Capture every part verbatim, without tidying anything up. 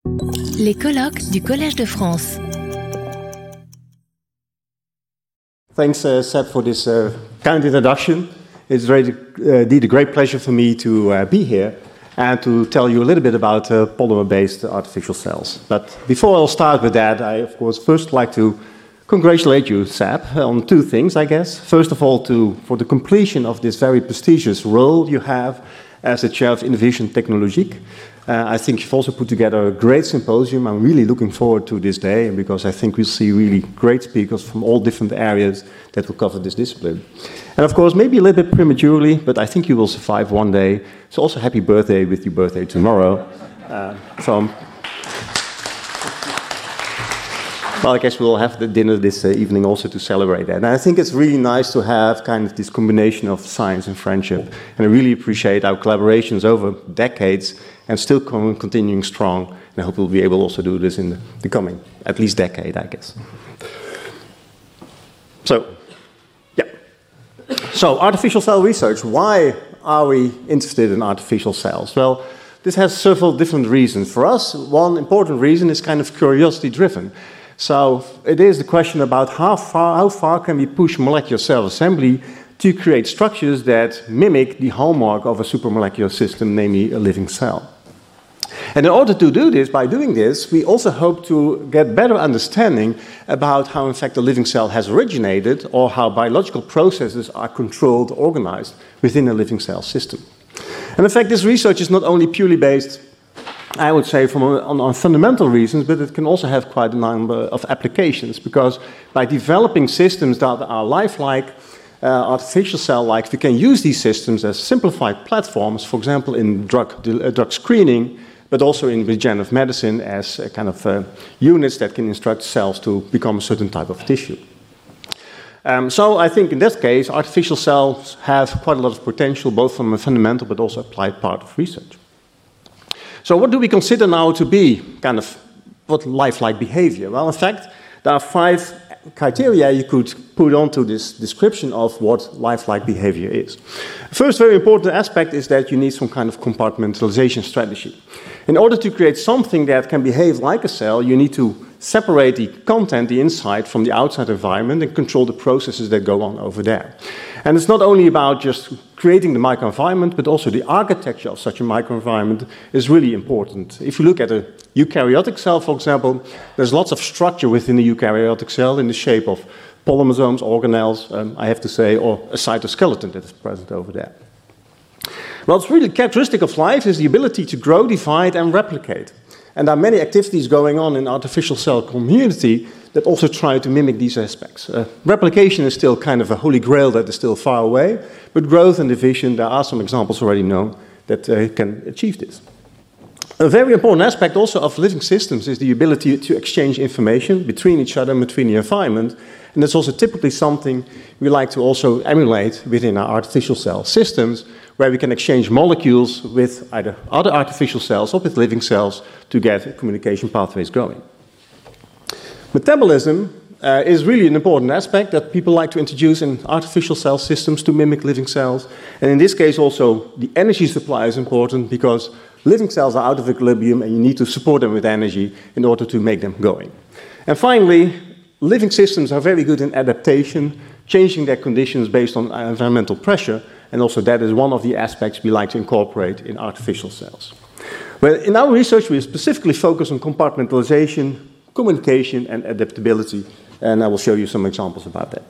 Les colloques du Collège de France. Thanks, uh, Seb, for this uh, kind introduction. It's very, uh, indeed a great pleasure for me to uh, be here and to tell you a little bit about uh, polymer-based artificial cells. But before I'll start with that, I, of course, first like to congratulate you, Seb, on two things, I guess. First of all, to, for the completion of this very prestigious role you have as the chair of Innovation Technologique. Uh, I think you've also put together a great symposium. I'm really looking forward to this day because I think we'll see really great speakers from all different areas that will cover this discipline. And of course, maybe a little bit prematurely, but I think you will survive one day. So also happy birthday with your birthday tomorrow. Uh, so, well, I guess we'll have the dinner this uh, evening also to celebrate that. And I think it's really nice to have kind of this combination of science and friendship. And I really appreciate our collaborations over decades and still continuing strong. And I hope we'll be able also to do this in the, the coming, at least decade, I guess. So, yeah. So, artificial cell research. Why are we interested in artificial cells? Well, this has several different reasons. For us, one important reason is kind of curiosity-driven. So it is the question about how far, how far can we push molecular cell assembly to create structures that mimic the hallmark of a supramolecular system, namely a living cell. And in order to do this, by doing this, we also hope to get better understanding about how, in fact, a living cell has originated or how biological processes are controlled, organized within a living cell system. And in fact, this research is not only purely based, I would say, from a, on, on fundamental reasons, but it can also have quite a number of applications, because by developing systems that are lifelike, uh, artificial cell-like, we can use these systems as simplified platforms, for example, in drug, uh, drug screening, but also in regenerative medicine as a kind of uh, units that can instruct cells to become a certain type of tissue. Um, so I think in this case, artificial cells have quite a lot of potential, both from a fundamental but also applied part of research. So what do we consider now to be kind of what lifelike behavior? Well, in fact, there are five criteria you could put onto this description of what lifelike behavior is. The first very important aspect is that you need some kind of compartmentalization strategy. In order to create something that can behave like a cell, you need to separate the content, the inside, from the outside environment and control the processes that go on over there. And it's not only about just creating the microenvironment, but also the architecture of such a microenvironment is really important. If you look at a eukaryotic cell, for example, there's lots of structure within the eukaryotic cell in the shape of polymersomes, organelles, um, I have to say, or a cytoskeleton that is present over there. Well, it's really characteristic of life is the ability to grow, divide, and replicate. And there are many activities going on in the artificial cell community that also try to mimic these aspects. Uh, replication is still kind of a holy grail that is still far away, but growth and division, there are some examples already known that uh, can achieve this. A very important aspect also of living systems is the ability to exchange information between each other and between the environment. And that's also typically something we like to also emulate within our artificial cell systems, where we can exchange molecules with either other artificial cells or with living cells to get communication pathways going. Metabolism uh, is really an important aspect that people like to introduce in artificial cell systems to mimic living cells. And in this case also, the energy supply is important because living cells are out of equilibrium and you need to support them with energy in order to make them going. And finally, living systems are very good in adaptation, changing their conditions based on environmental pressure, and also that is one of the aspects we like to incorporate in artificial cells. Well, in our research, we specifically focus on compartmentalization, communication, and adaptability, and I will show you some examples about that.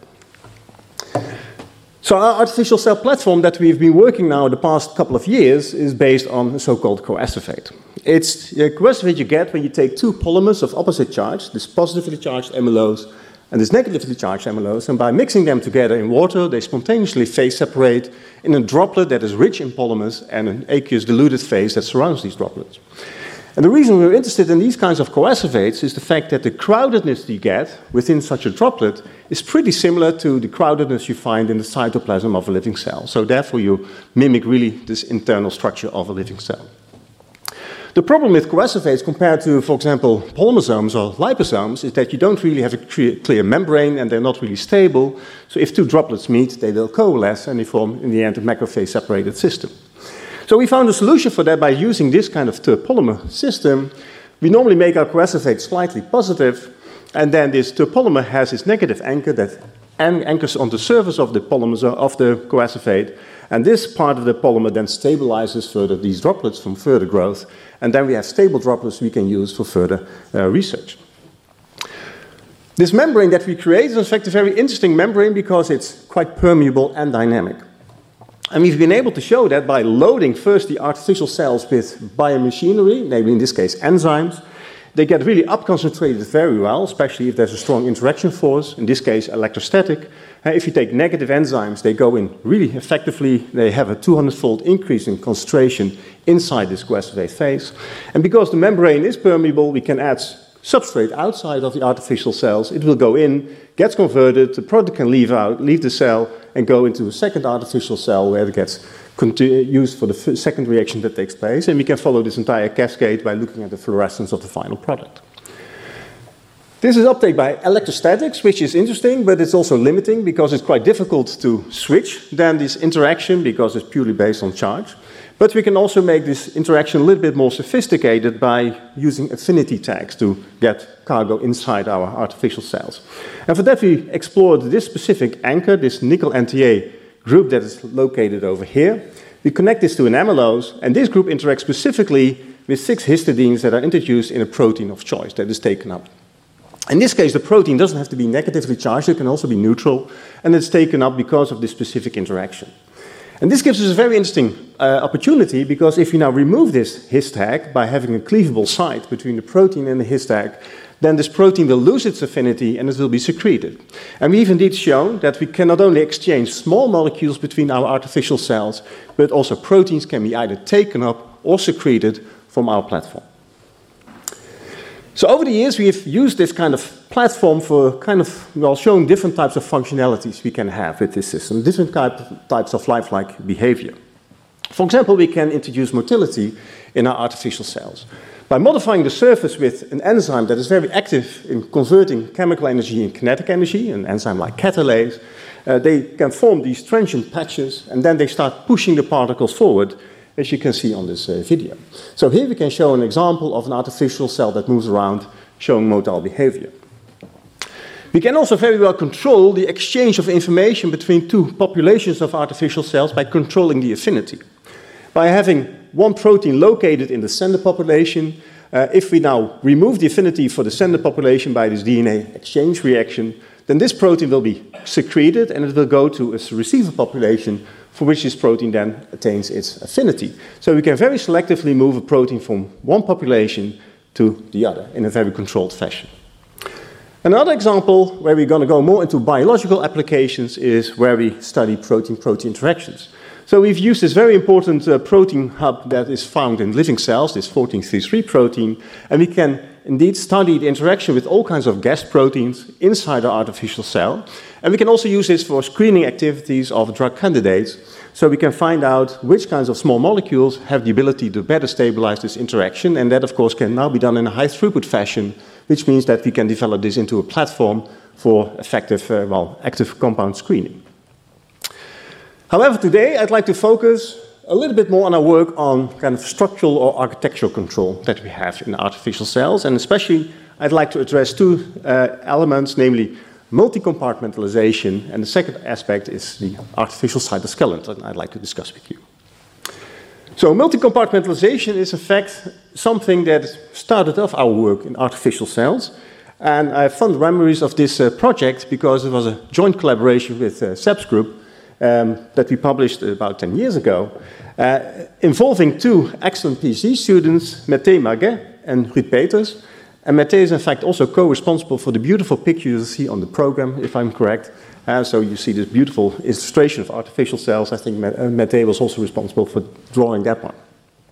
So our artificial cell platform that we've been working now the past couple of years is based on a so-called coactivate. It's a coactivate you get when you take two polymers of opposite charge, this positively charged amylose and this negatively charged amylose, and by mixing them together in water, they spontaneously phase separate in a droplet that is rich in polymers and an aqueous diluted phase that surrounds these droplets. And the reason we're interested in these kinds of coacivates is the fact that the crowdedness you get within such a droplet is pretty similar to the crowdedness you find in the cytoplasm of a living cell. So therefore you mimic really this internal structure of a living cell. The problem with coacivates compared to, for example, polymersomes or liposomes is that you don't really have a clear membrane and they're not really stable. So if two droplets meet, they will coalesce and they form, in the end, a macrophage separated system. So we found a solution for that by using this kind of polymer system, we normally make our coacervate slightly positive, and then this polymer has this negative anchor that an anchors on the surface of the polymer of the coacervate, and this part of the polymer then stabilizes further these droplets from further growth, and then we have stable droplets we can use for further uh, research. This membrane that we create is in fact a very interesting membrane because it's quite permeable and dynamic. And we've been able to show that by loading first the artificial cells with biomachinery, namely in this case enzymes. They get really up concentrated very well, especially if there's a strong interaction force, in this case electrostatic. Uh, if you take negative enzymes, they go in really effectively. They have a two hundred fold increase in concentration inside this coacervate phase. And because the membrane is permeable, we can add substrate outside of the artificial cells. It will go in, gets converted, the product can leave out, leave the cell, and go into a second artificial cell where it gets used for the second reaction that takes place. And we can follow this entire cascade by looking at the fluorescence of the final product. This is uptake by electrostatics, which is interesting, but it's also limiting because it's quite difficult to switch then this interaction because it's purely based on charge. But we can also make this interaction a little bit more sophisticated by using affinity tags to get cargo inside our artificial cells. And for that we explored this specific anchor, this nickel N T A group that is located over here. We connect this to an amylose, and this group interacts specifically with six histidines that are introduced in a protein of choice that is taken up. In this case, the protein doesn't have to be negatively charged, it can also be neutral, and it's taken up because of this specific interaction. And this gives us a very interesting uh, opportunity, because if you now remove this his tag by having a cleavable site between the protein and the his tag, then this protein will lose its affinity and it will be secreted. And we've indeed shown that we can not only exchange small molecules between our artificial cells, but also proteins can be either taken up or secreted from our platform. So over the years, we have used this kind of platform for kind of, well, showing different types of functionalities we can have with this system, different type, types of lifelike behavior. For example, we can introduce motility in our artificial cells. By modifying the surface with an enzyme that is very active in converting chemical energy into kinetic energy, an enzyme like catalase, uh, they can form these transient patches, and then they start pushing the particles forward, as you can see on this uh, video. So here we can show an example of an artificial cell that moves around, showing motile behavior. We can also very well control the exchange of information between two populations of artificial cells by controlling the affinity. By having one protein located in the sender population, uh, if we now remove the affinity for the sender population by this D N A exchange reaction, then this protein will be secreted and it will go to a receiver population for which this protein then attains its affinity. So we can very selectively move a protein from one population to the other in a very controlled fashion. Another example where we're going to go more into biological applications is where we study protein-protein interactions. So we've used this very important uh, protein hub that is found in living cells, this fourteen thirty-three protein, and we can indeed study the interaction with all kinds of guest proteins inside our artificial cell. And we can also use this for screening activities of drug candidates, so we can find out which kinds of small molecules have the ability to better stabilize this interaction, and that of course can now be done in a high throughput fashion, which means that we can develop this into a platform for effective, uh, well, active compound screening. However, today I'd like to focus a little bit more on our work on kind of structural or architectural control that we have in artificial cells, and especially I'd like to address two uh, elements, namely multi-compartmentalization, and the second aspect is the artificial cytoskeleton I'd like to discuss with you. So multi-compartmentalization is in fact something that started off our work in artificial cells, and I have fond memories of this uh, project because it was a joint collaboration with uh, SEPS Group um, that we published about ten years ago, uh, involving two excellent PhD students, Mette Marguet and Ruud Peters. And Mette is in fact also co-responsible for the beautiful picture you see on the program, if I'm correct. Uh, so you see this beautiful illustration of artificial cells. I think Mette was also responsible for drawing that one.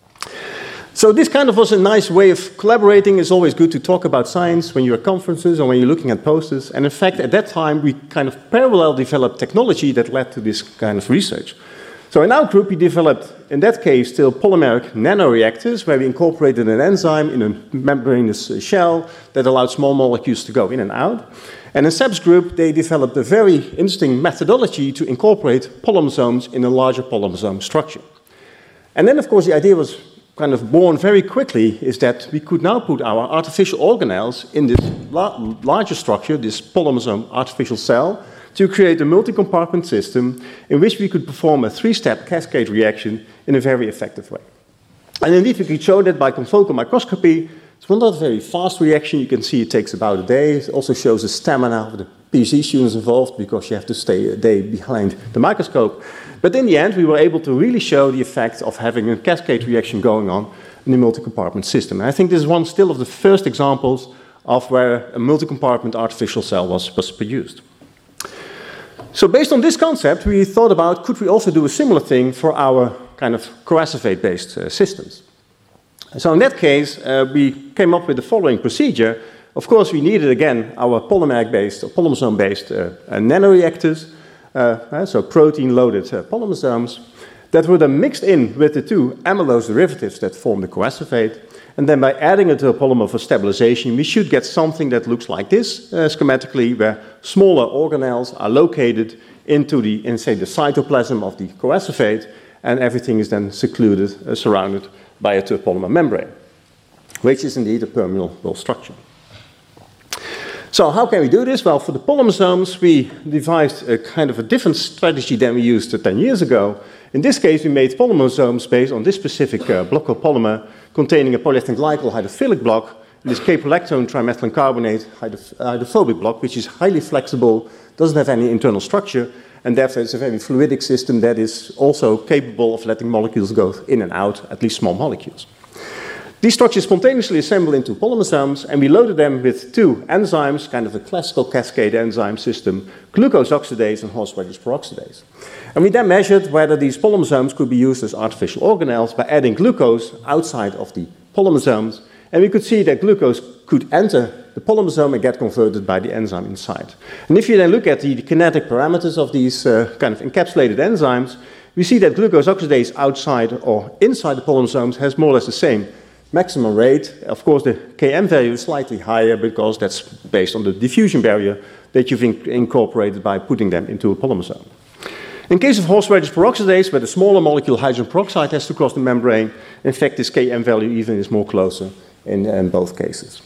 So this kind of was a nice way of collaborating. It's always good to talk about science when you're at conferences or when you're looking at posters. And in fact, at that time, we kind of parallel developed technology that led to this kind of research. So in our group, we developed, in that case, still polymeric nanoreactors, where we incorporated an enzyme in a membranous shell that allowed small molecules to go in and out. And in SEPS Group, they developed a very interesting methodology to incorporate polymersomes in a larger polymersome structure. And then, of course, the idea was kind of born very quickly is that we could now put our artificial organelles in this la larger structure, this polymosome artificial cell, to create a multi-compartment system in which we could perform a three-step cascade reaction in a very effective way. And indeed, we could show that by confocal microscopy. It's not a very fast reaction. You can see it takes about a day. It also shows the stamina of the PhD students involved because you have to stay a day behind the microscope. But in the end, we were able to really show the effect of having a cascade reaction going on in a multi-compartment system. And I think this is one still of the first examples of where a multi-compartment artificial cell was, was produced. So based on this concept, we thought about, could we also do a similar thing for our kind of coacevate-based uh, systems? So in that case, uh, we came up with the following procedure. Of course, we needed, again, our polymeric-based or polymosome-based uh, uh, nanoreactors, uh, uh, so protein-loaded uh, polymosomes, that were then mixed in with the two amylose derivatives that form the coacevate. And then by adding it to a polymer for stabilization, we should get something that looks like this, uh, schematically, where smaller organelles are located into the, in, say, the cytoplasm of the coacevate, and everything is then secluded, uh, surrounded by a two-polymer membrane, which is indeed a permeable structure. So how can we do this? Well, for the polymosomes, we devised a kind of a different strategy than we used ten years ago. In this case, we made polymosomes based on this specific uh, block of polymer containing a polyethylene glycol hydrophilic block, this caprolactone trimethylene carbonate hydroph hydrophobic block, which is highly flexible, doesn't have any internal structure, and therefore it's a very fluidic system that is also capable of letting molecules go in and out, at least small molecules. These structures spontaneously assemble into polymosomes, and we loaded them with two enzymes, kind of a classical cascade enzyme system, glucose oxidase and horseradish peroxidase. And we then measured whether these polymosomes could be used as artificial organelles by adding glucose outside of the polymosomes, and we could see that glucose could enter the polymosome and get converted by the enzyme inside. And if you then look at the, the kinetic parameters of these uh, kind of encapsulated enzymes, we see that glucose oxidase outside or inside the polymosomes has more or less the same maximum rate. Of course, the K M value is slightly higher because that's based on the diffusion barrier that you've in incorporated by putting them into a polymosome. In case of horseradish peroxidase, where the smaller molecule hydrogen peroxide has to cross the membrane, in fact, this K M value even is more closer in, in both cases.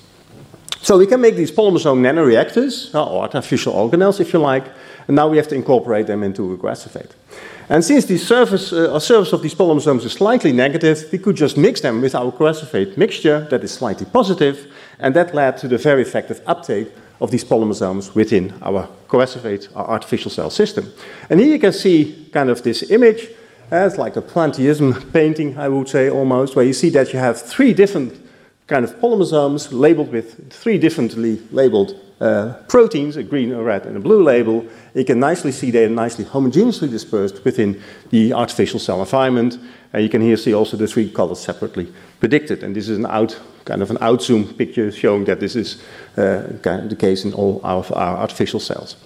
So we can make these polymosome nanoreactors, or artificial organelles, if you like, and now we have to incorporate them into a coacevate. And since the surface, uh, surface of these polymosomes is slightly negative, we could just mix them with our coacevate mixture that is slightly positive, and that led to the very effective uptake of these polymosomes within our coacevate, our artificial cell system. And here you can see kind of this image. Uh, it's like a Plantism painting, I would say, almost, where you see that you have three different kind of polymosomes labeled with three differently labeled uh, proteins, a green, a red, and a blue label. You can nicely see they're nicely homogeneously dispersed within the artificial cell environment. And you can here see also the three colors separately predicted. And this is an out, kind of an outzoom picture showing that this is uh, kind of the case in all our, our artificial cells.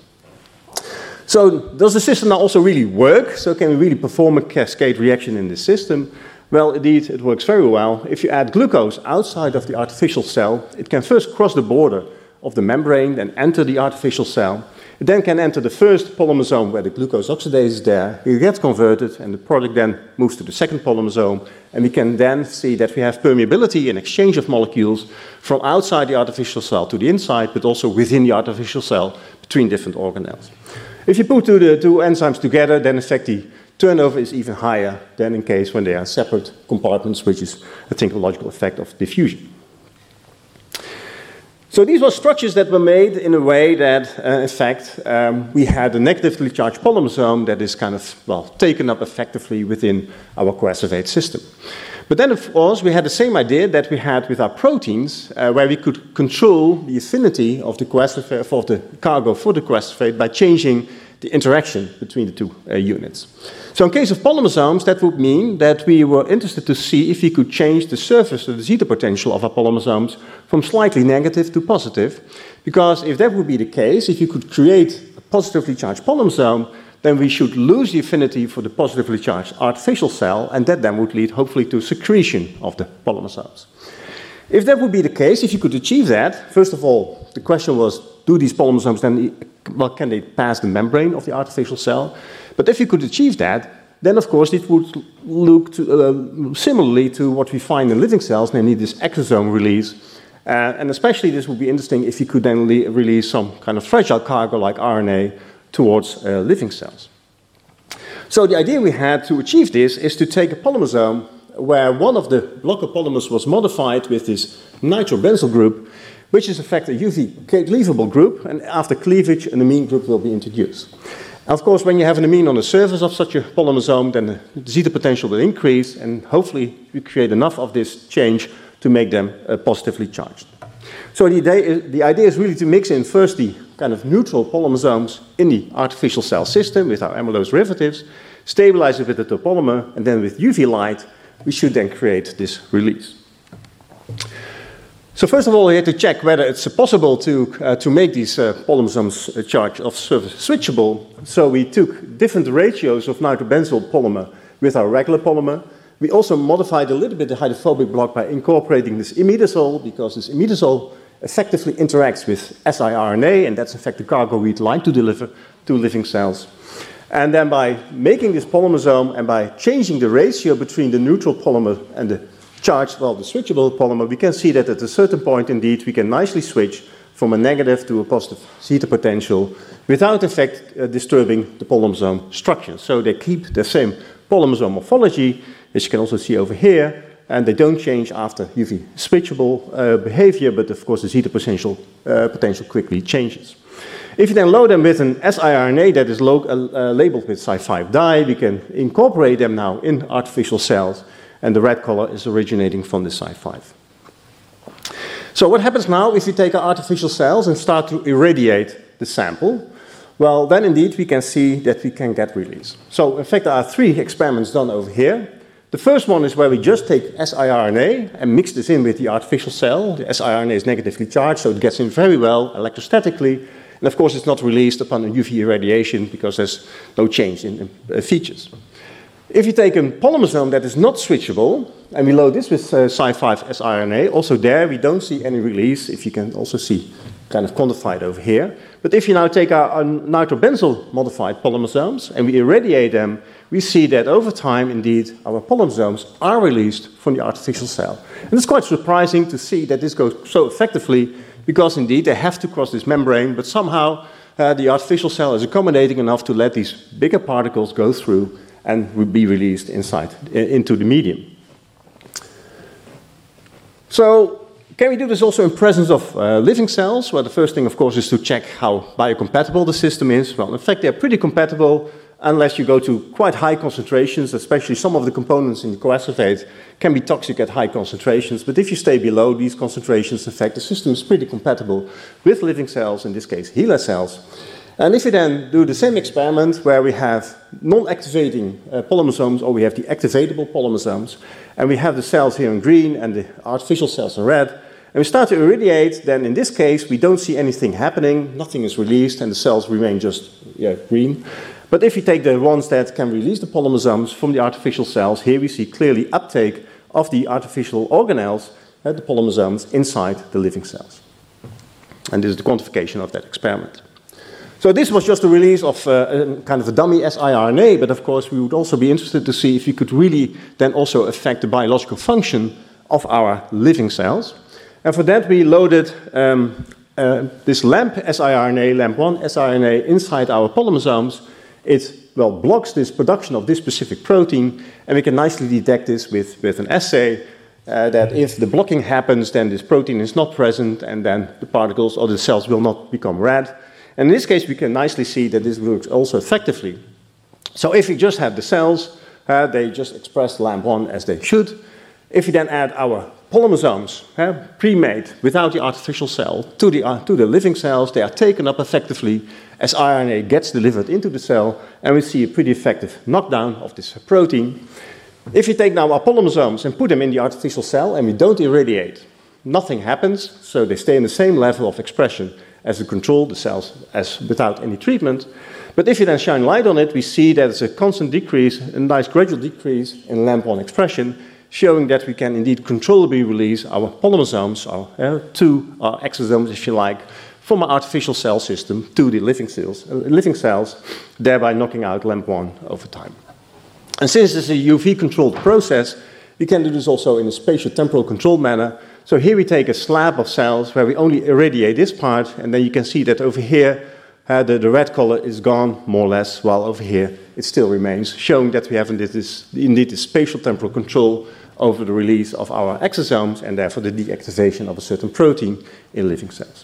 So does the system now also really work? So can we really perform a cascade reaction in this system? Well, indeed, it works very well. If you add glucose outside of the artificial cell, it can first cross the border of the membrane, then enter the artificial cell. It then can enter the first polymosome where the glucose oxidase is there. It gets converted, and the product then moves to the second polymosome. And we can then see that we have permeability and exchange of molecules from outside the artificial cell to the inside, but also within the artificial cell between different organelles. If you put two, the two enzymes together, then in fact the turnover is even higher than in case when they are separate compartments, which is, I think, a logical effect of diffusion. So these were structures that were made in a way that, uh, in fact, um, we had a negatively charged polymosome that is kind of, well, taken up effectively within our coacevate system. But then, of course, we had the same idea that we had with our proteins, uh, where we could control the affinity of the coacevate, of the cargo for the coacevate by changing the interaction between the two uh, units. So in case of polymosomes, that would mean that we were interested to see if we could change the surface of the zeta potential of our polymosomes from slightly negative to positive, because if that would be the case, if you could create a positively charged polymosome, then we should lose the affinity for the positively charged artificial cell, and that then would lead hopefully to secretion of the polymosomes. If that would be the case, if you could achieve that, first of all, the question was, do these polymosomes then, well, can they pass the membrane of the artificial cell? But if you could achieve that, then of course it would look to, uh, similarly to what we find in living cells, namely this exosome release. Uh, and especially this would be interesting if you could then release some kind of fragile cargo like R N A towards uh, living cells. So the idea we had to achieve this is to take a polymersome where one of the blocker polymers was modified with this nitrobenzyl group, which is in fact a U V cleavable group, and after cleavage an amine group will be introduced. And of course, when you have an amine on the surface of such a polymersome, then the zeta potential will increase, and hopefully we create enough of this change to make them uh, positively charged. So the idea, is, the idea is really to mix in first the kind of neutral polymersomes in the artificial cell system with our amylose derivatives, stabilize it with the topolymer, and then with U V light, we should then create this release. So first of all, we had to check whether it's possible to, uh, to make these uh, polymersomes uh, charge of surface switchable. So we took different ratios of nitrobenzyl polymer with our regular polymer. We also modified a little bit the hydrophobic block by incorporating this imidazole, because this imidazole effectively interacts with siRNA, and that's in fact the cargo we'd like to deliver to living cells. And then by making this polymersome and by changing the ratio between the neutral polymer and the charged, well, the switchable polymer, we can see that at a certain point, indeed, we can nicely switch from a negative to a positive zeta potential without, in fact, uh, disturbing the polymersome structure. So they keep the same polymersome morphology, as you can also see over here, and they don't change after U V switchable uh, behavior, but of course the zeta potential, uh, potential quickly changes. If you then load them with an siRNA that is lo uh, labeled with Cy five dye, we can incorporate them now in artificial cells, and the red color is originating from the Cy five. So what happens now if we take our artificial cells and start to irradiate the sample? Well, then indeed we can see that we can get release. So in fact there are three experiments done over here. The first one is where we just take siRNA and mix this in with the artificial cell. The siRNA is negatively charged, so it gets in very well electrostatically. And of course it's not released upon a U V irradiation because there's no change in uh, features. If you take a polymersome that is not switchable, and we load this with uh, Cy five siRNA, also there we don't see any release, if you can also see kind of quantified over here. But if you now take our, our nitrobenzyl modified polymersomes and we irradiate them, we see that over time, indeed, our polymersomes are released from the artificial cell. And it's quite surprising to see that this goes so effectively, because indeed they have to cross this membrane, but somehow uh, the artificial cell is accommodating enough to let these bigger particles go through and will be released inside, into the medium. So, can we do this also in presence of uh, living cells? Well, the first thing, of course, is to check how biocompatible the system is. Well, in fact, they're pretty compatible unless you go to quite high concentrations, especially some of the components in the coacervate can be toxic at high concentrations. But if you stay below these concentrations, in fact, the system is pretty compatible with living cells, in this case, HeLa cells. And if you then do the same experiment where we have non-activating uh, polymersomes, or we have the activatable polymersomes, and we have the cells here in green and the artificial cells in red, and we start to irradiate, then in this case we don't see anything happening, nothing is released, and the cells remain just yeah, green. But if you take the ones that can release the polymersomes from the artificial cells, here we see clearly uptake of the artificial organelles, uh, the polymersomes, inside the living cells. And this is the quantification of that experiment. So this was just a release of uh, a kind of a dummy siRNA, but of course we would also be interested to see if you could really then also affect the biological function of our living cells. And for that we loaded um, uh, this LAMP siRNA, LAMP one siRNA, inside our polymersomes. It, well, blocks this production of this specific protein, and we can nicely detect this with, with an assay uh, that if the blocking happens, then this protein is not present, and then the particles or the cells will not become red. And in this case, we can nicely see that this works also effectively. So if we just have the cells, uh, they just express LAMP one as they should. If we then add our polymersomes, uh, pre-made without the artificial cell, to the, uh, to the living cells, they are taken up effectively as R N A gets delivered into the cell, and we see a pretty effective knockdown of this protein. If you take now our polymersomes and put them in the artificial cell, and we don't irradiate, nothing happens, so they stay in the same level of expression as the control, the cells, as without any treatment. But if you then shine light on it, we see that it's a constant decrease, a nice gradual decrease in LAMP one expression, showing that we can indeed controllably release our polymersomes, our uh, two our exosomes, if you like, from our artificial cell system to the living cells, uh, living cells, thereby knocking out LAMP one over time. And since this is a U V-controlled process, we can do this also in a spatial-temporal controlled manner. So here we take a slab of cells where we only irradiate this part, and then you can see that over here, uh, the, the red color is gone, more or less, while over here it still remains, showing that we have indeed this, indeed this spatial-temporal control over the release of our exosomes, and therefore the deactivation of a certain protein in living cells.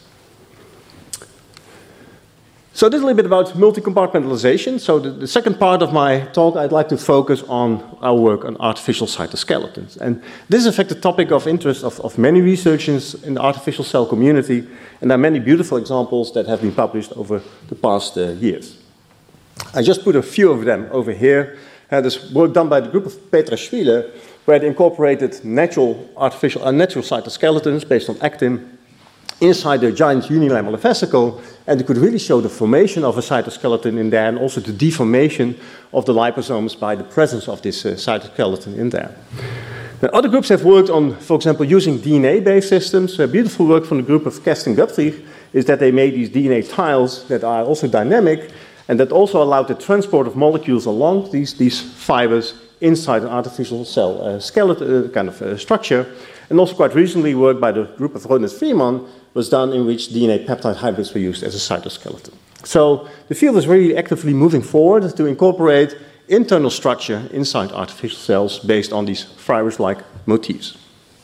So this is a little bit about multi-compartmentalization. So the, the second part of my talk, I'd like to focus on our work on artificial cytoskeletons. And this is in fact a topic of interest of, of many researchers in the artificial cell community, and there are many beautiful examples that have been published over the past uh, years. I just put a few of them over here. Uh, this work done by the group of Petraschwili, where they incorporated natural artificial uh, natural cytoskeletons based on actin inside the giant unilamellar vesicle, and they could really show the formation of a cytoskeleton in there and also the deformation of the liposomes by the presence of this uh, cytoskeleton in there. Now, other groups have worked on, for example, using D N A-based systems. A beautiful work from the group of Kerstin Gupfrich is that they made these D N A tiles that are also dynamic and that also allowed the transport of molecules along these, these fibers inside an artificial cell uh, skeleton uh, kind of uh, structure. And also quite recently work by the group of Rones-Freeman was done in which D N A peptide hybrids were used as a cytoskeleton. So the field is really actively moving forward to incorporate internal structure inside artificial cells based on these fibrous-like motifs.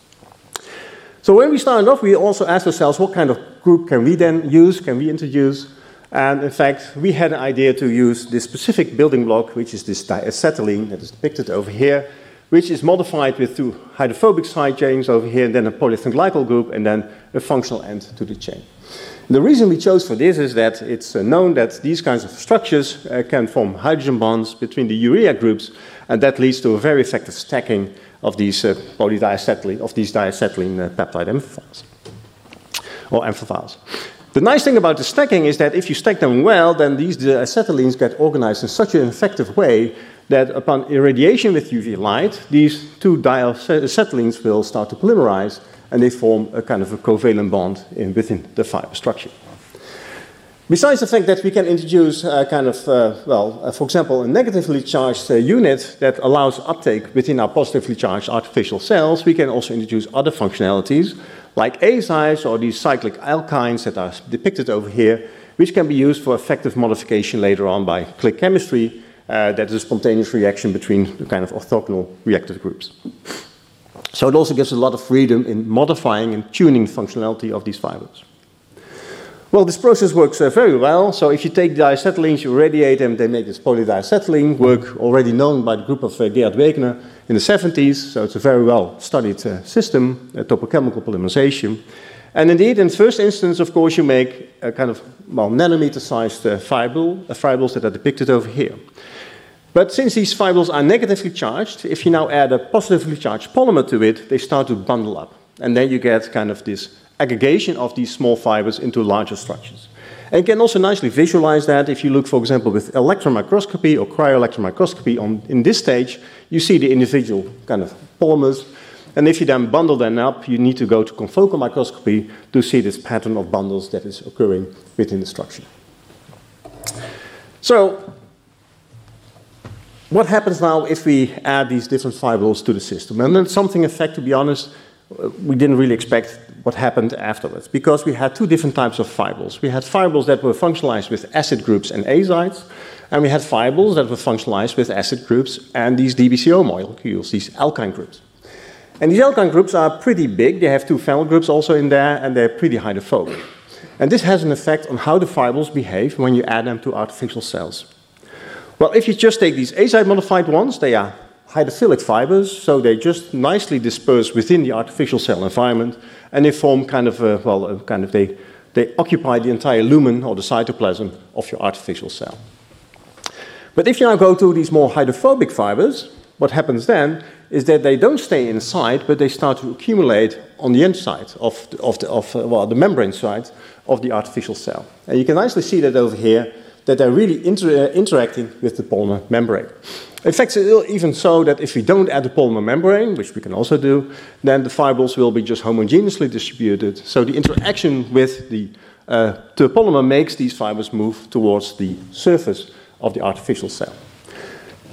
So when we started off, we also asked ourselves what kind of group can we then use, can we introduce? And in fact, we had an idea to use this specific building block, which is this diacetylene that is depicted over here, which is modified with two hydrophobic side chains over here, and then a polyethylene glycol group, and then a functional end to the chain. The reason we chose for this is that it's uh, known that these kinds of structures uh, can form hydrogen bonds between the urea groups, and that leads to a very effective stacking of these uh, polydiacetylene, of these diacetylene uh, peptide amphiphiles, or amphiphiles. The nice thing about the stacking is that if you stack them well, then these acetylenes get organized in such an effective way that upon irradiation with U V light, these two diacetylenes will start to polymerize, and they form a kind of a covalent bond in, within the fiber structure. Besides the fact that we can introduce a kind of, uh, well, uh, for example, a negatively charged uh, unit that allows uptake within our positively charged artificial cells, we can also introduce other functionalities, like azides or these cyclic alkynes that are depicted over here, which can be used for effective modification later on by click chemistry. Uh, that is a spontaneous reaction between the kind of orthogonal reactive groups. So it also gives a lot of freedom in modifying and tuning the functionality of these fibers. Well, this process works uh, very well. So if you take diacetylenes, you irradiate them, they make this polydiacetylene, work already known by the group of uh, Gerhard Wegener in the seventies. So it's a very well studied uh, system, uh, topochemical polymerization. And indeed, in the first instance, of course, you make a kind of, well, nanometer-sized uh, fibril, uh, fibrils that are depicted over here. But since these fibrils are negatively charged, if you now add a positively charged polymer to it, they start to bundle up. And then you get kind of this aggregation of these small fibers into larger structures. And you can also nicely visualize that if you look, for example, with electron microscopy or cryo-electron microscopy on, in this stage, you see the individual kind of polymers. And if you then bundle them up, you need to go to confocal microscopy to see this pattern of bundles that is occurring within the structure. So, what happens now if we add these different fibrils to the system? And then something, in fact, to be honest, we didn't really expect what happened afterwards, because we had two different types of fibrils. We had fibrils that were functionalized with acid groups and azides, and we had fibrils that were functionalized with acid groups and these D B C O molecules, these alkyne groups. And these alkyne groups are pretty big. They have two phenyl groups also in there, and they're pretty hydrophobic. And this has an effect on how the fibrils behave when you add them to artificial cells. Well, if you just take these azide-modified ones, they are hydrophilic fibers, so they just nicely disperse within the artificial cell environment, and they form kind of a, well, a kind of, they, they occupy the entire lumen or the cytoplasm of your artificial cell. But if you now go to these more hydrophobic fibers, what happens then is that they don't stay inside, but they start to accumulate on the inside of the, of the, of, uh, well, the membrane side of the artificial cell. And you can nicely see that over here, that they're really inter uh, interacting with the polymer membrane. In fact, it's even so that if we don't add the polymer membrane, which we can also do, then the fibrils will be just homogeneously distributed. So the interaction with the, uh, the polymer makes these fibers move towards the surface of the artificial cell.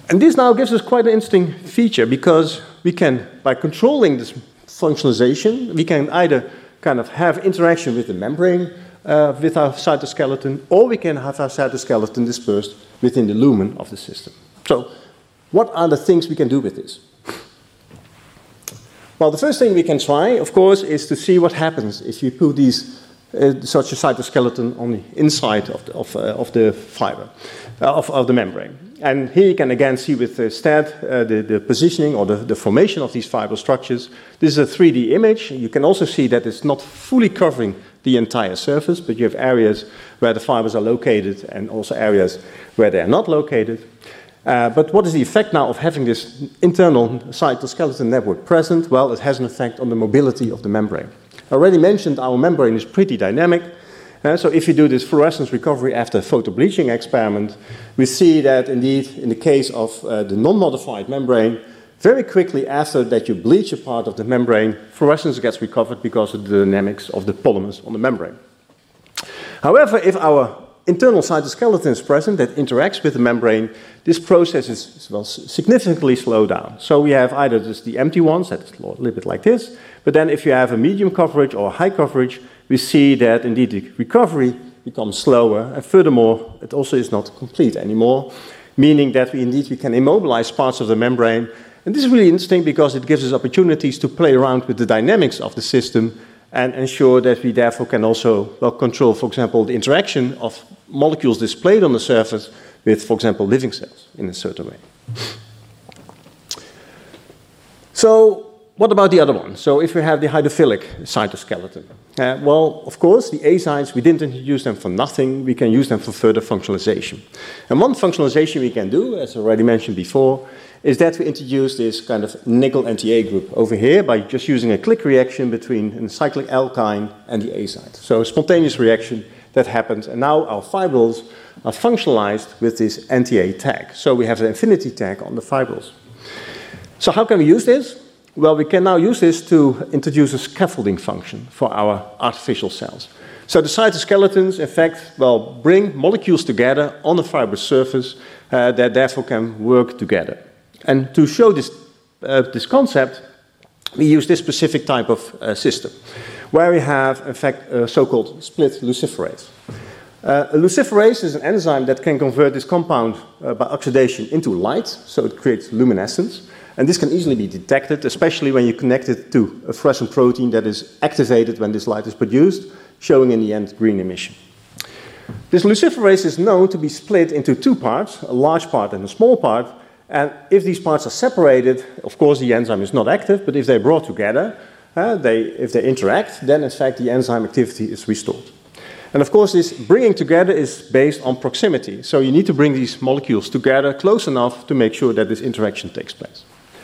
And this now gives us quite an interesting feature, because we can, by controlling this functionalization, we can either kind of have interaction with the membrane uh, with our cytoskeleton, or we can have our cytoskeleton dispersed within the lumen of the system. So what are the things we can do with this? Well, the first thing we can try, of course, is to see what happens if you put these, uh, such a cytoskeleton on the inside of the, of, uh, of the fiber, uh, of, of the membrane. And here you can again see with the STAT uh, the, the positioning or the, the formation of these fiber structures. This is a three D image. You can also see that it's not fully covering the entire surface, but you have areas where the fibers are located and also areas where they are not located. Uh, but what is the effect now of having this internal cytoskeleton network present? Well, it has an effect on the mobility of the membrane. I already mentioned our membrane is pretty dynamic. Uh, so if you do this fluorescence recovery after photobleaching experiment, we see that indeed in the case of uh, the non-modified membrane, very quickly after that you bleach a part of the membrane, fluorescence gets recovered because of the dynamics of the polymers on the membrane. However, if our internal cytoskeleton is present that interacts with the membrane, this process is well, significantly slowed down. So we have either just the empty ones, that's a little bit like this, but then if you have a medium coverage or high coverage, we see that indeed the recovery becomes slower, and furthermore, it also is not complete anymore, meaning that we indeed we can immobilize parts of the membrane. And this is really interesting because it gives us opportunities to play around with the dynamics of the system and ensure that we therefore can also well control, for example, the interaction of molecules displayed on the surface with, for example, living cells in a certain way. So what about the other one? So if we have the hydrophilic cytoskeleton, uh, well, of course, the azides, we didn't introduce them for nothing. We can use them for further functionalization. And one functionalization we can do, as already mentioned before, is that we introduce this kind of nickel-N T A group over here by just using a click reaction between a cyclic alkyne and the azide. So a spontaneous reaction that happens, and now our fibrils are functionalized with this N T A tag. So we have an affinity tag on the fibrils. So how can we use this? Well, we can now use this to introduce a scaffolding function for our artificial cells. So the cytoskeletons, in fact, well, bring molecules together on a fibrous surface uh, that therefore can work together. And to show this, uh, this concept, we use this specific type of uh, system, where we have, in fact, a so-called split luciferase. Uh, a luciferase is an enzyme that can convert this compound uh, by oxidation into light, so it creates luminescence. And this can easily be detected, especially when you connect it to a fluorescent protein that is activated when this light is produced, showing in the end green emission. This luciferase is known to be split into two parts, a large part and a small part. And if these parts are separated, of course the enzyme is not active, but if they're brought together, uh, they, if they interact, then in fact the enzyme activity is restored. And of course this bringing together is based on proximity. So you need to bring these molecules together close enough to make sure that this interaction takes place.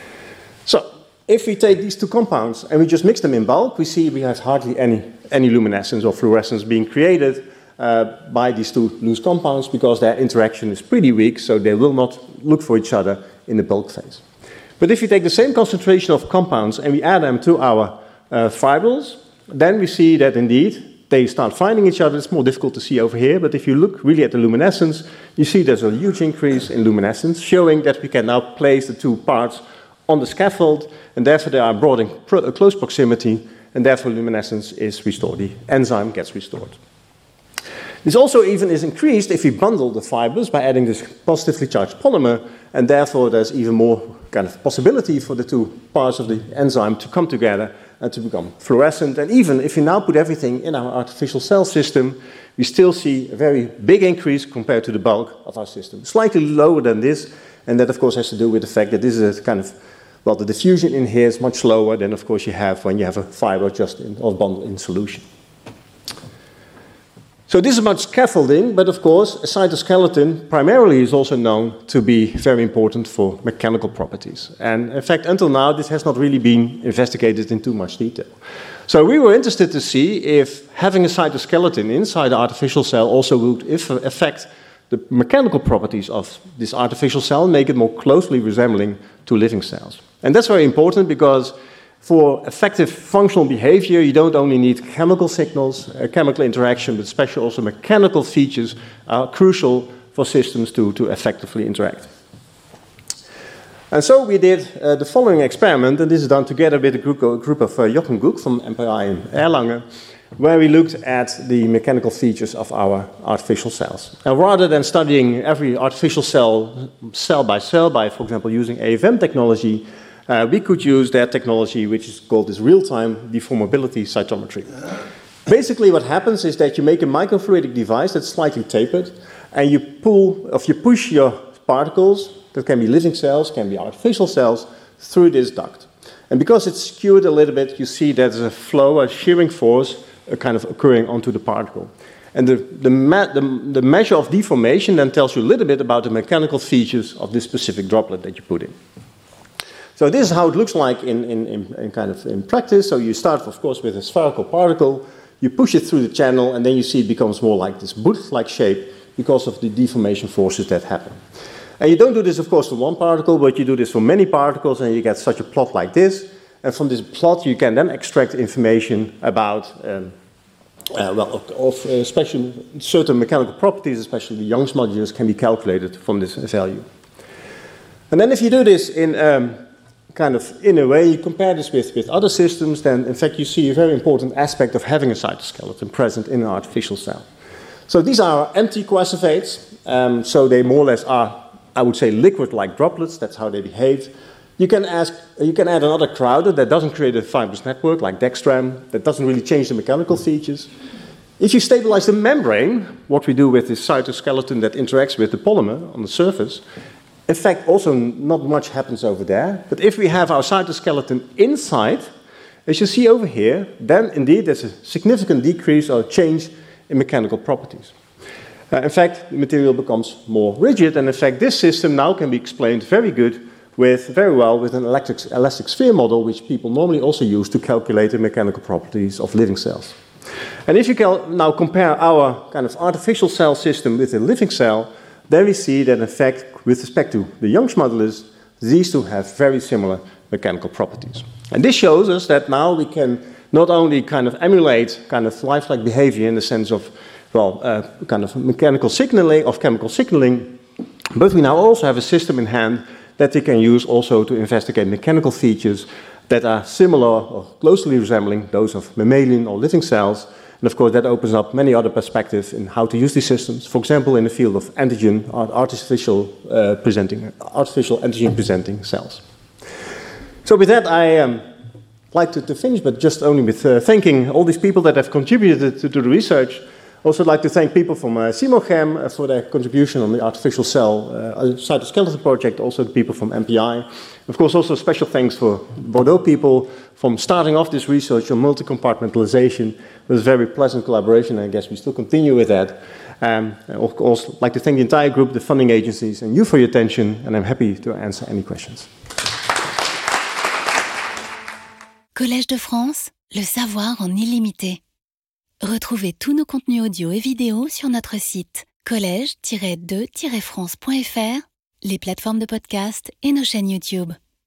So if we take these two compounds and we just mix them in bulk, we see we have hardly any, any luminescence or fluorescence being created uh, by these two loose compounds because their interaction is pretty weak, so they will not look for each other in the bulk phase. But if you take the same concentration of compounds and we add them to our uh, fibrils, then we see that indeed they start finding each other. It's more difficult to see over here, but if you look really at the luminescence, you see there's a huge increase in luminescence, showing that we can now place the two parts on the scaffold, and therefore they are brought in pro close proximity, and therefore luminescence is restored. The enzyme gets restored. This also even is increased if we bundle the fibers by adding this positively charged polymer, and therefore there's even more kind of possibility for the two parts of the enzyme to come together and to become fluorescent. And even if we now put everything in our artificial cell system, we still see a very big increase compared to the bulk of our system. Slightly lower than this, and that of course has to do with the fact that this is a kind of, well, the diffusion in here is much slower than of course you have when you have a fiber just in, or bundle in solution. So this is about scaffolding, but of course a cytoskeleton primarily is also known to be very important for mechanical properties. And in fact, until now, this has not really been investigated in too much detail. So we were interested to see if having a cytoskeleton inside the artificial cell also would affect the mechanical properties of this artificial cell, make it more closely resembling to living cells. And that's very important because for effective functional behavior, you don't only need chemical signals, uh, chemical interaction, but especially also mechanical features are crucial for systems to, to effectively interact. And so we did uh, the following experiment, and this is done together with a group, a group of uh, Jochen Guk from M P I in Erlangen, where we looked at the mechanical features of our artificial cells. And rather than studying every artificial cell, cell by cell, by, for example, using A F M technology, uh, we could use that technology, which is called this real-time deformability cytometry. Basically, what happens is that you make a microfluidic device that's slightly tapered, and you pull, if you push your particles, that can be living cells, can be artificial cells, through this duct. And because it's skewed a little bit, you see that there's a flow, a shearing force, uh, kind of occurring onto the particle. And the, the, me the, the measure of deformation then tells you a little bit about the mechanical features of this specific droplet that you put in. So this is how it looks like in, in, in, in kind of in practice. So you start, of course, with a spherical particle, you push it through the channel, and then you see it becomes more like this boot-like shape because of the deformation forces that happen. And you don't do this, of course, for one particle, but you do this for many particles, and you get such a plot like this. And from this plot, you can then extract information about, um, uh, well, of, of uh, special, certain mechanical properties, especially the Young's modulus, can be calculated from this value. And then if you do this in um, kind of in a way, you compare this with, with other systems, then in fact you see a very important aspect of having a cytoskeleton present in an artificial cell. So these are empty coacervates, um, so they more or less are, I would say, liquid-like droplets. That's how they behave. You can, ask, you can add another crowder that doesn't create a fibrous network like dextran, that doesn't really change the mechanical features. If you stabilize the membrane, what we do with this cytoskeleton that interacts with the polymer on the surface, in fact, also not much happens over there. But if we have our cytoskeleton inside, as you see over here, then indeed there's a significant decrease or change in mechanical properties. Uh, in fact, the material becomes more rigid, and in fact, this system now can be explained very good with, very well with an electric, elastic sphere model, which people normally also use to calculate the mechanical properties of living cells. And if you can now compare our kind of artificial cell system with a living cell, then we see that in fact, with respect to the Young's modulus, these two have very similar mechanical properties. And this shows us that now we can not only kind of emulate kind of lifelike behavior in the sense of, well, uh, kind of mechanical signaling, of chemical signaling, but we now also have a system in hand that we can use also to investigate mechanical features that are similar or closely resembling those of mammalian or living cells. And of course, that opens up many other perspectives in how to use these systems. For example, in the field of antigen, artificial uh, presenting, artificial antigen presenting cells. So with that, I um, like to, to finish, but just only with uh, thanking all these people that have contributed to, to the research. Also, I'd like to thank people from uh, CIMOCHEM uh, for their contribution on the artificial cell uh, cytoskeleton project, also the people from M P I. Of course, also special thanks for Bordeaux people from starting off this research on multi-compartmentalization. It was a very pleasant collaboration, and I guess we still continue with that. Um, of course, I'd like to thank the entire group, the funding agencies, and you for your attention, and I'm happy to answer any questions. Collège de France, le savoir en illimité. Retrouvez tous nos contenus audio et vidéo sur notre site collège tiret de tiret france point f r, les plateformes de podcast et nos chaînes YouTube.